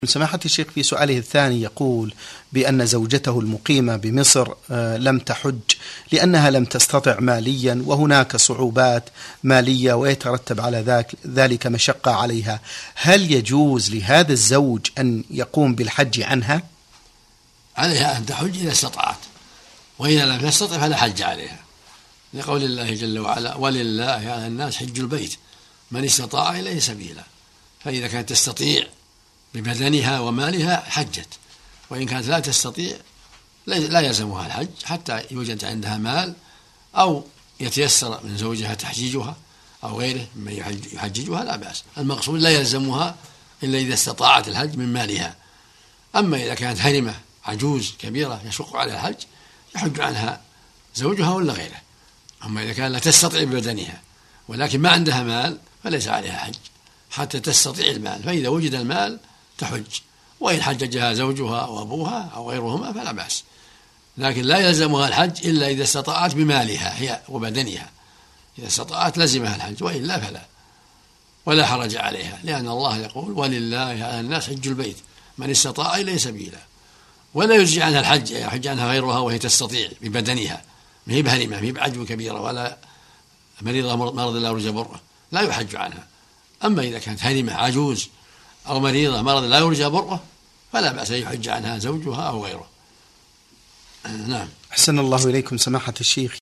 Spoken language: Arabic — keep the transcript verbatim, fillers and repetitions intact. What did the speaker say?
سماحة الشيخ في سؤاله الثاني يقول بأن زوجته المقيمة بمصر لم تحج لأنها لم تستطع ماليا وهناك صعوبات مالية ويترتب على ذلك مشقة عليها، هل يجوز لهذا الزوج أن يقوم بالحج عنها؟ عليها أن تحج إذا استطاعت، وإذا لم تستطع فلا حج عليها، لقول الله جل وعلا: ولله على الناس حج البيت من استطاع إليه سبيلا. فإذا كانت تستطيع ببدنها ومالها حجت، وإن كانت لا تستطيع لا يلزمها الحج حتى يوجد عندها مال أو يتيسر من زوجها تحجيجها أو غيره ممن يحججها لا بأس. المقصود لا يلزمها إلا إذا استطاعت الحج من مالها. أما إذا كانت هرمة عجوز كبيرة يشق على الحج يحج عنها زوجها ولا غيره. أما إذا كانت لا تستطيع ببدنها ولكن ما عندها مال فليس عليها حج حتى تستطيع المال، فإذا وجد المال تحج، وإن حججها زوجها وأبوها أو غيرهما فلا بأس، لكن لا يلزمها الحج إلا إذا استطاعت بمالها هي وبدنها. إذا استطاعت لزمها الحج، وإلا فلا، ولا حرج عليها، لأن الله يقول: ولله على الناس حج البيت من استطاع إليه سبيلا. ولا يجزي عنها الحج يحج عنها غيرها وهي تستطيع ببدنها، ما هي بهرمة، ما هي بعجوة كبيرة ولا مريضة مرض لا يرجى بره، لا يحج عنها. أما إذا كانت هرمة عجوز أو مريضة مرض لا يرجى بره فلا بأس أن يحج عنها زوجها أو غيره. نعم. أحسن الله إليكم سماحة الشيخ.